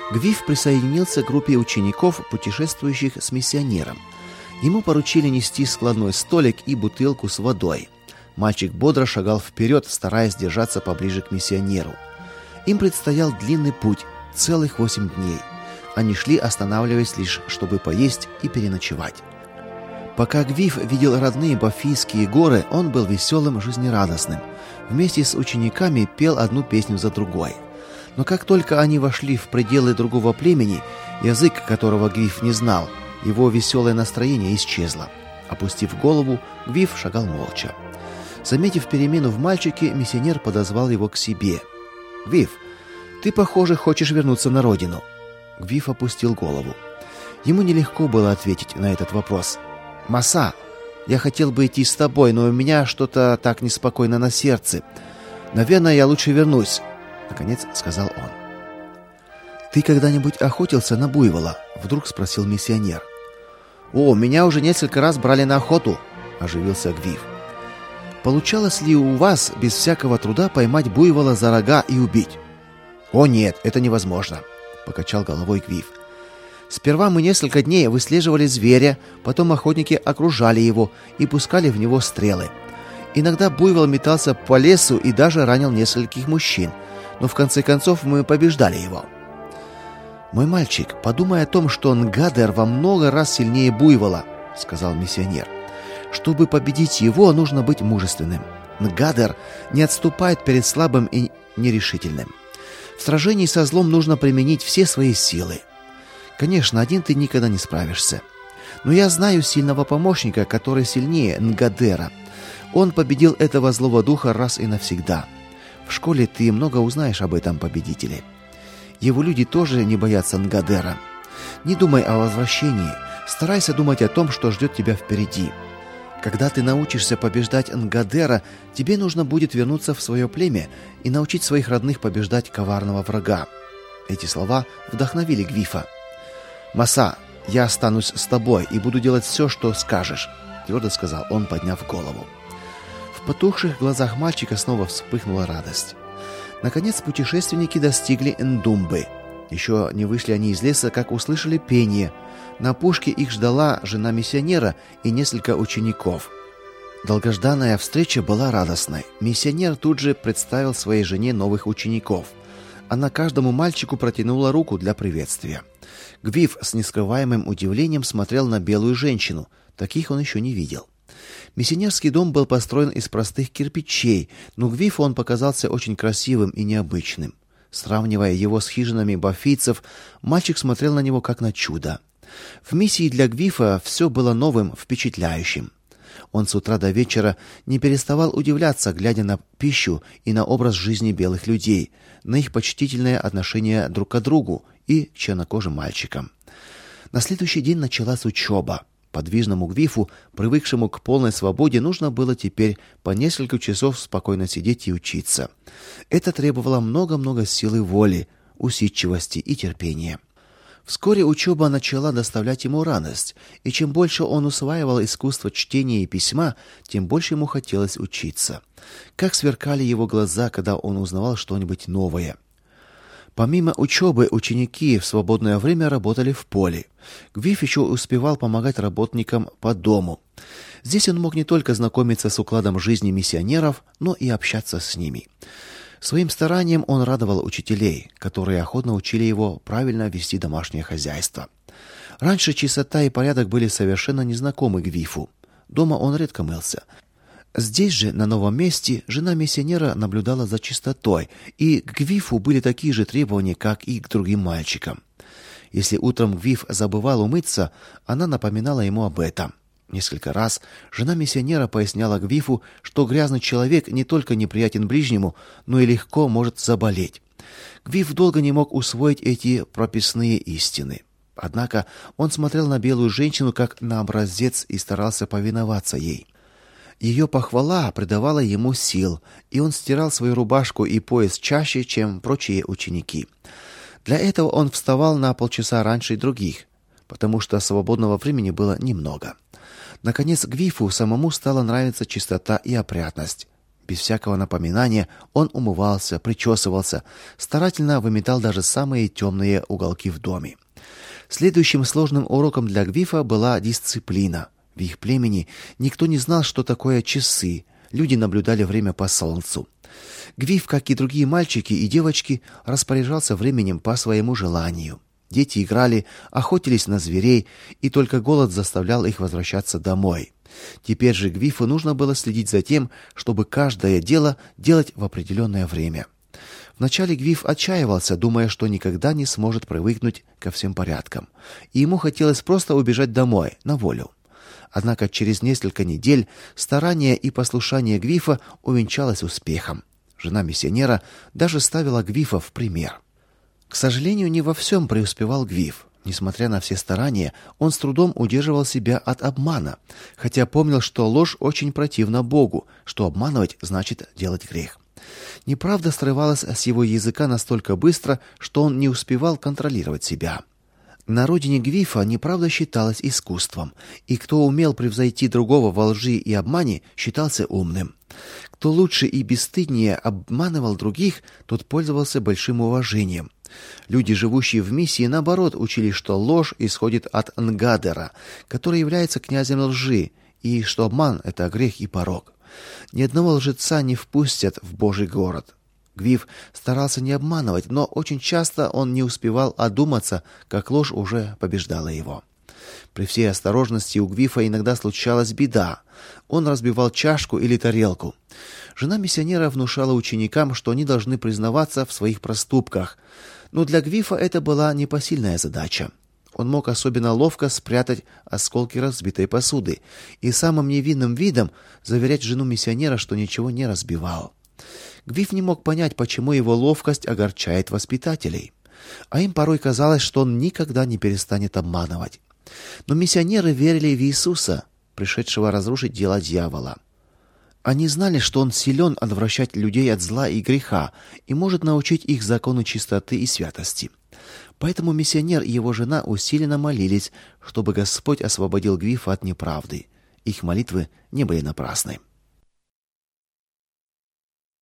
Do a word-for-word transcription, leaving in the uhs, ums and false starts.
Гвиф присоединился к группе учеников, путешествующих с миссионером. Ему поручили нести складной столик и бутылку с водой. Мальчик бодро шагал вперед, стараясь держаться поближе к миссионеру. Им предстоял длинный путь, целых восемь дней. Они шли, останавливаясь лишь, чтобы поесть и переночевать. Пока Гвиф видел родные Бафийские горы, он был веселым, жизнерадостным. Вместе с учениками пел одну песню за другой. Но как только они вошли в пределы другого племени, язык которого Гвиф не знал, его веселое настроение исчезло. Опустив голову, Гвиф шагал молча. Заметив перемену в мальчике, миссионер подозвал его к себе. «Гвиф, ты, похоже, хочешь вернуться на родину». Гвиф опустил голову. Ему нелегко было ответить на этот вопрос. «Маса, я хотел бы идти с тобой, но у меня что-то так неспокойно на сердце. Наверное, я лучше вернусь», — наконец сказал он. «Ты когда-нибудь охотился на буйвола?» — вдруг спросил миссионер. «О, меня уже несколько раз брали на охоту», — оживился Гвиф. «Получалось ли у вас без всякого труда поймать буйвола за рога и убить?» «О нет, это невозможно», — покачал головой Гвиф. «Сперва мы несколько дней выслеживали зверя, потом охотники окружали его и пускали в него стрелы. Иногда буйвол метался по лесу и даже ранил нескольких мужчин, но в конце концов мы побеждали его». «Мой мальчик, подумай о том, что Нгадер во много раз сильнее буйвола», — сказал миссионер. «Чтобы победить его, нужно быть мужественным. Нгадер не отступает перед слабым и нерешительным. В сражении со злом нужно применить все свои силы. Конечно, один ты никогда не справишься. Но я знаю сильного помощника, который сильнее Нгадера. Он победил этого злого духа раз и навсегда. В школе ты много узнаешь об этом победителе. Его люди тоже не боятся Нгадера. Не думай о возвращении, старайся думать о том, что ждет тебя впереди. Когда ты научишься побеждать Нгадера, тебе нужно будет вернуться в свое племя и научить своих родных побеждать коварного врага». Эти слова вдохновили Гвифа. «Маса, я останусь с тобой и буду делать все, что скажешь», — твердо сказал он, подняв голову. В потухших глазах мальчика снова вспыхнула радость. Наконец путешественники достигли Ндумбы. Еще не вышли они из леса, как услышали пение. На опушке их ждала жена миссионера и несколько учеников. Долгожданная встреча была радостной. Миссионер тут же представил своей жене новых учеников. Она каждому мальчику протянула руку для приветствия. Гвиф с нескрываемым удивлением смотрел на белую женщину. Таких он еще не видел. Миссионерский дом был построен из простых кирпичей, но Гвифу он показался очень красивым и необычным. Сравнивая его с хижинами бафийцев, мальчик смотрел на него как на чудо. В миссии для Гвифа все было новым, впечатляющим. Он с утра до вечера не переставал удивляться, глядя на пищу и на образ жизни белых людей, на их почтительное отношение друг к другу и к чернокожим мальчикам. На следующий день началась учеба. Подвижному Гвифу, привыкшему к полной свободе, нужно было теперь по несколько часов спокойно сидеть и учиться. Это требовало много-много силы воли, усидчивости и терпения. Вскоре учеба начала доставлять ему радость, и чем больше он усваивал искусство чтения и письма, тем больше ему хотелось учиться. Как сверкали его глаза, когда он узнавал что-нибудь новое. Помимо учебы, ученики в свободное время работали в поле. Гвиф еще успевал помогать работникам по дому. Здесь он мог не только знакомиться с укладом жизни миссионеров, но и общаться с ними. Своим старанием он радовал учителей, которые охотно учили его правильно вести домашнее хозяйство. Раньше чистота и порядок были совершенно незнакомы Гвифу. Дома он редко мылся. Здесь же, на новом месте, жена миссионера наблюдала за чистотой, и к Гвифу были такие же требования, как и к другим мальчикам. Если утром Гвиф забывал умыться, она напоминала ему об этом. Несколько раз жена миссионера поясняла Гвифу, что грязный человек не только неприятен ближнему, но и легко может заболеть. Гвиф долго не мог усвоить эти прописные истины. Однако он смотрел на белую женщину как на образец и старался повиноваться ей. Ее похвала придавала ему сил, и он стирал свою рубашку и пояс чаще, чем прочие ученики. Для этого он вставал на полчаса раньше других, потому что свободного времени было немного. Наконец Гвифу самому стала нравиться чистота и опрятность. Без всякого напоминания он умывался, причесывался, старательно выметал даже самые темные уголки в доме. Следующим сложным уроком для Гвифа была дисциплина. В их племени никто не знал, что такое часы. Люди наблюдали время по солнцу. Гвиф, как и другие мальчики и девочки, распоряжался временем по своему желанию. Дети играли, охотились на зверей, и только голод заставлял их возвращаться домой. Теперь же Гвифу нужно было следить за тем, чтобы каждое дело делать в определенное время. Вначале Гвиф отчаивался, думая, что никогда не сможет привыкнуть ко всем порядкам, и ему хотелось просто убежать домой, на волю. Однако через несколько недель старание и послушание Гвифа увенчалось успехом. Жена миссионера даже ставила Гвифа в пример. К сожалению, не во всем преуспевал Гвиф. Несмотря на все старания, он с трудом удерживал себя от обмана, хотя помнил, что ложь очень противна Богу, что обманывать значит делать грех. Неправда срывалась с его языка настолько быстро, что он не успевал контролировать себя. На родине Гвифа неправда считалась искусством, и кто умел превзойти другого во лжи и обмане, считался умным. Кто лучше и бесстыднее обманывал других, тот пользовался большим уважением. Люди, живущие в миссии, наоборот, учили, что ложь исходит от Нгадера, который является князем лжи, и что обман — это грех и порок. Ни одного лжеца не впустят в Божий город. Гвиф старался не обманывать, но очень часто он не успевал одуматься, как ложь уже побеждала его. При всей осторожности у Гвифа иногда случалась беда. Он разбивал чашку или тарелку. Жена миссионера внушала ученикам, что они должны признаваться в своих проступках. Но для Гвифа это была непосильная задача. Он мог особенно ловко спрятать осколки разбитой посуды и самым невинным видом заверять жену миссионера, что ничего не разбивал. Гвиф не мог понять, почему его ловкость огорчает воспитателей. А им порой казалось, что он никогда не перестанет обманывать. Но миссионеры верили в Иисуса, пришедшего разрушить дела дьявола. Они знали, что он силен отвращать людей от зла и греха и может научить их закону чистоты и святости. Поэтому миссионер и его жена усиленно молились, чтобы Господь освободил Гвифа от неправды. Их молитвы не были напрасны.